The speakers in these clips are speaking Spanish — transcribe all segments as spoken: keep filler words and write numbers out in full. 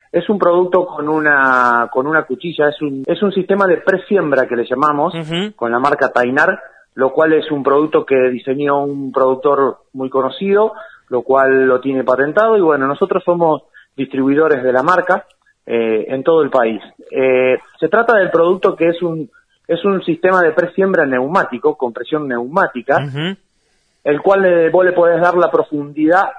Es un producto con una con una cuchilla, es un es un sistema de presiembra que le llamamos, uh-huh. con la marca Tainar, lo cual es un producto que diseñó un productor muy conocido, lo cual lo tiene patentado, y bueno, nosotros somos distribuidores de la marca eh, en todo el país. Eh, se trata del producto que es un es un sistema de presiembra neumático, con presión neumática, uh-huh. el cual eh, vos le podés dar la profundidad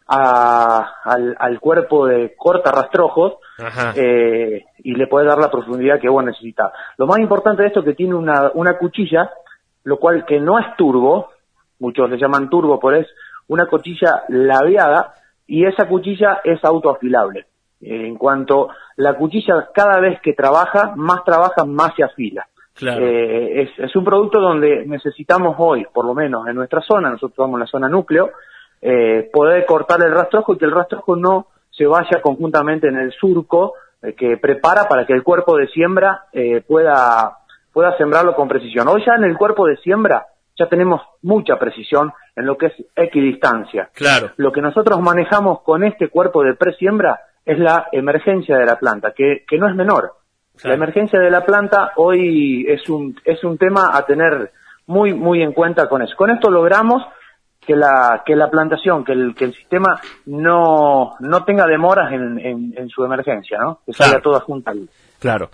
A, al, al cuerpo de corta rastrojos, eh, y le puede dar la profundidad que vos necesitas. Lo más importante de esto es que tiene una, una cuchilla, lo cual que no es turbo, muchos le llaman turbo, pero es una cuchilla ladeada, y esa cuchilla es autoafilable. Eh, en cuanto la cuchilla cada vez que trabaja, más trabaja, más se afila. Claro. Eh, es, es un producto donde necesitamos hoy, por lo menos en nuestra zona, nosotros estamos en la zona núcleo, Eh, poder cortar el rastrojo y que el rastrojo no se vaya conjuntamente en el surco eh, que prepara para que el cuerpo de siembra eh, pueda pueda sembrarlo con precisión. Hoy ya en el cuerpo de siembra ya tenemos mucha precisión en lo que es equidistancia. Claro. Lo que nosotros manejamos con este cuerpo de presiembra es la emergencia de la planta, que, que no es menor. Claro. La emergencia de la planta hoy es un es un tema a tener muy muy en cuenta con eso. Con esto logramos que la que la plantación, que el que el sistema no no tenga demoras en, en, en su emergencia, ¿no? Que salga claro. toda junta. Claro.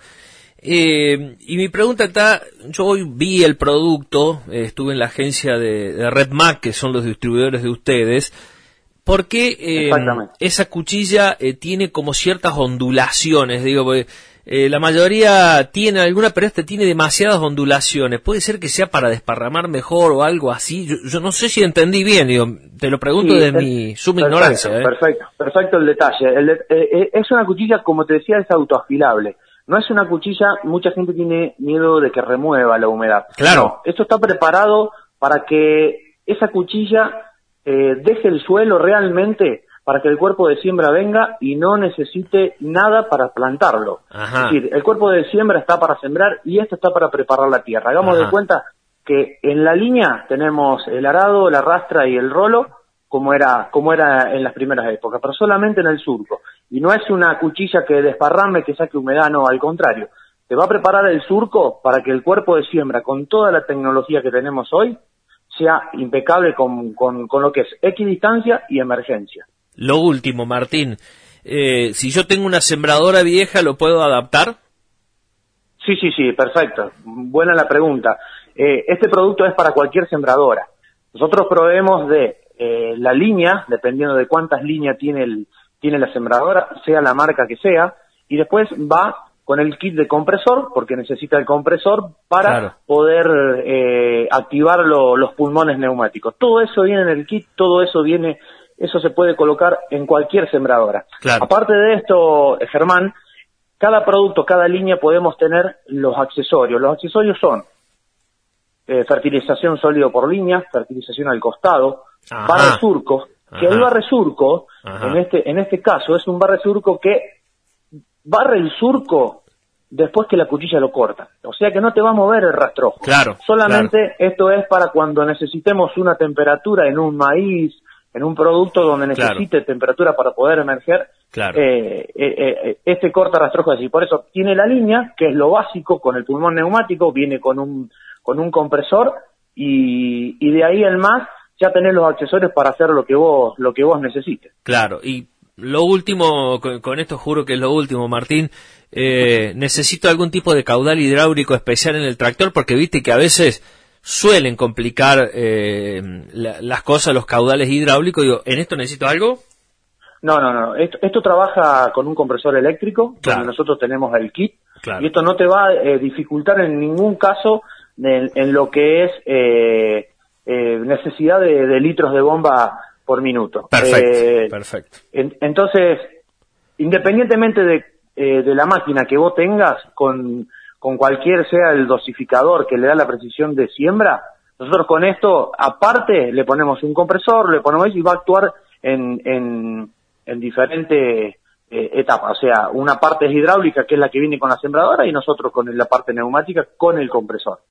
Eh, y mi pregunta está, yo hoy vi el producto, eh, estuve en la agencia de, de Redmac, que son los distribuidores de ustedes. ¿Por qué eh, esa cuchilla eh, tiene como ciertas ondulaciones? Digo, porque Eh, la mayoría tiene alguna, pero esta tiene demasiadas ondulaciones. ¿Puede ser que sea para desparramar mejor o algo así? Yo, yo no sé si entendí bien, digo, te lo pregunto sí, de mi suma perfecto, ignorancia. ¿eh? Perfecto, perfecto el detalle. El de, eh, es una cuchilla, como te decía, es autoafilable. No es una cuchilla, mucha gente tiene miedo de que remueva la humedad. Claro. No, esto está preparado para que esa cuchilla eh, deje el suelo realmente, para que el cuerpo de siembra venga y no necesite nada para plantarlo. Ajá. Es decir, el cuerpo de siembra está para sembrar y esto está para preparar la tierra. Hagamos Ajá. de cuenta que en la línea tenemos el arado, la rastra y el rolo, como era como era en las primeras épocas, pero solamente en el surco. Y no es una cuchilla que desparrame, que saque humedad, no, al contrario. Te va a preparar el surco para que el cuerpo de siembra, con toda la tecnología que tenemos hoy, sea impecable con, con, con lo que es equidistancia y emergencia. Lo último, Martín, eh, si yo tengo una sembradora vieja, ¿lo puedo adaptar? Sí, sí, sí, perfecto. Buena la pregunta. Eh, este producto es para cualquier sembradora. Nosotros proveemos de eh, la línea, dependiendo de cuántas líneas tiene, el, tiene la sembradora, sea la marca que sea, y después va con el kit de compresor, porque necesita el compresor para claro. poder eh, activar lo, los pulmones neumáticos. Todo eso viene en el kit, todo eso viene... Eso se puede colocar en cualquier sembradora. Claro. Aparte de esto, Germán, cada producto, cada línea podemos tener los accesorios. Los accesorios son eh, fertilización sólido por línea, fertilización al costado, Ajá. barre surco, que Ajá. el barre surco, Ajá. en este en este caso, es un barre surco que barre el surco después que la cuchilla lo corta. O sea que no te va a mover el rastrojo. Claro. Solamente claro. esto es para cuando necesitemos una temperatura en un maíz, en un producto donde necesite claro. temperatura para poder emerger, claro. eh, eh, eh, este corta rastrojo así. Por eso tiene la línea, que es lo básico, con el pulmón neumático, viene con un con un compresor, y, y de ahí en más ya tenés los accesorios para hacer lo que vos lo que vos necesites. Claro, y lo último, con, con esto juro que es lo último, Martín, eh, necesito algún tipo de caudal hidráulico especial en el tractor, porque viste que a veces suelen complicar eh, la, las cosas, los caudales hidráulicos. Digo, ¿en esto necesito algo? No, no, no. Esto, esto trabaja con un compresor eléctrico, claro. donde nosotros tenemos el kit, claro. y esto no te va a eh, dificultar en ningún caso en, en lo que es eh, eh, necesidad de, de litros de bomba por minuto. Perfecto, eh, perfecto. En, entonces, independientemente de, eh, de la máquina que vos tengas, con... con cualquier sea el dosificador que le da la precisión de siembra, nosotros con esto, aparte, le ponemos un compresor, le ponemos y va a actuar en, en, en diferentes eh, etapas. O sea, una parte es hidráulica, que es la que viene con la sembradora, y nosotros con la parte neumática, con el compresor.